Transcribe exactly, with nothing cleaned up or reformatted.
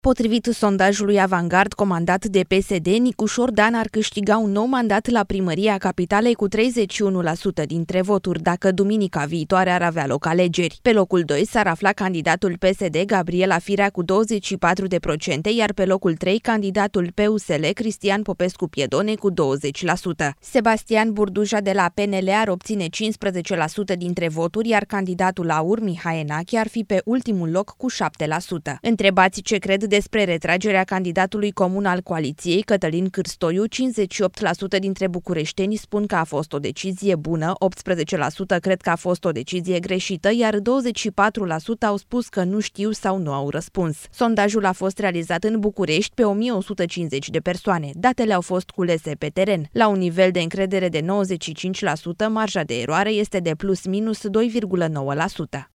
Potrivit sondajului Avangard comandat de P S D, Nicușor Dan ar câștiga un nou mandat la primăria capitalei cu treizeci și unu la sută dintre voturi, dacă duminica viitoare ar avea loc alegeri. Pe locul doi s-ar afla candidatul P S D, Gabriela Firea, cu douăzeci și patru la sută, iar pe locul trei candidatul P U S L, Cristian Popescu Piedone, cu douăzeci la sută. Sebastian Burduja de la P N L ar obține cincisprezece la sută dintre voturi, iar candidatul A U R, Mihai Enache, ar fi pe ultimul loc cu șapte la sută. Întrebați ce cred despre retragerea candidatului comun al coaliției, Cătălin Cârstoiu, cincizeci și opt la sută dintre bucureșteni spun că a fost o decizie bună, optsprezece la sută cred că a fost o decizie greșită, iar douăzeci și patru la sută au spus că nu știu sau nu au răspuns. Sondajul a fost realizat în București pe o mie o sută cincizeci de persoane. Datele au fost culese pe teren. La un nivel de încredere de nouăzeci și cinci la sută, marja de eroare este de plus minus doi virgulă nouă la sută.